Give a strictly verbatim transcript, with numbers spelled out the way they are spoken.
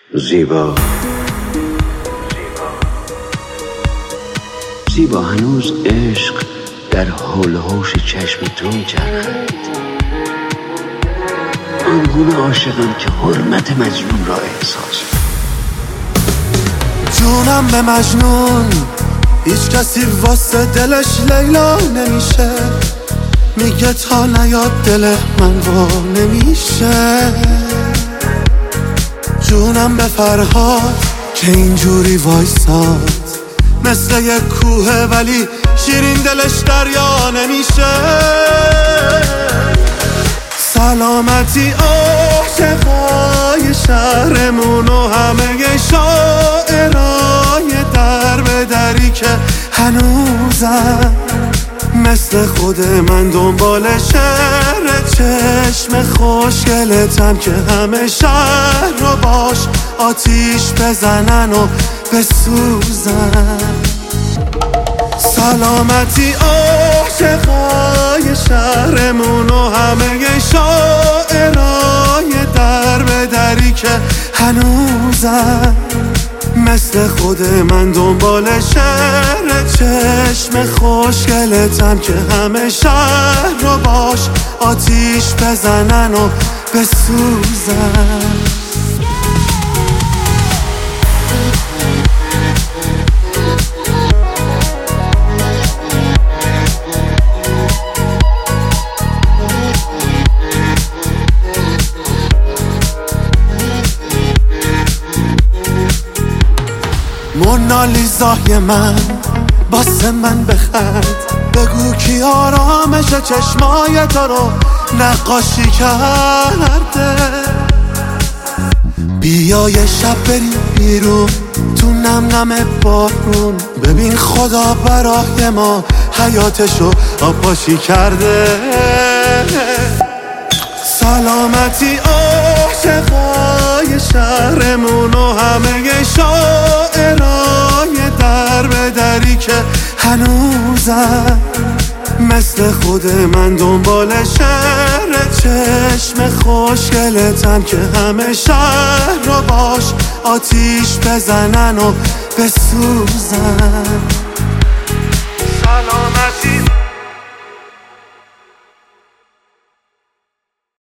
زیبا زیبا هنوز عشق در حول و حوش چشم تو میچرخد. آنگونه عاشقم که حرمت مجنون را احساس. جونم به مجنون، هیچ کسی واسه دلش لیلا نمیشه. میگه تا نیاد دل من وا نمیشه. جونم به فرهاد که اینجوری وایساد، مثل یک کوه ولی شیرین دلش دریا نمیشه. سلامتی عاشقای شهرمون و همه شاعرای در به دری که هنوزم مثل خود من دنبال شعر چشم خوشگلتم که همه شهر رو باش آتیش بزنن و بسوزن. سلامتی عاشقای شهرمون و همه شاعرای در به دری که هنوزم مثل خود من دنبال شعر چشم خوشگلتم که همه شهر رو باش آتیش بزنن و بسوزن. مونالیزای من باسه من بخند، بگو کی آرامش چشمای تو رو نقاشی کرده. بیا یه شب بریم بیرون تو نم نم بارون، ببین خدا برای ما حیاتشو آبپاشی کرده. سلامتی عاشقای شهرمون و همه شاعرای در به دری که هنوزم مثل خود من دنبال شعر چشم خوشگلتم که همه شهر رو باش آتیش بزنن و بسوزن.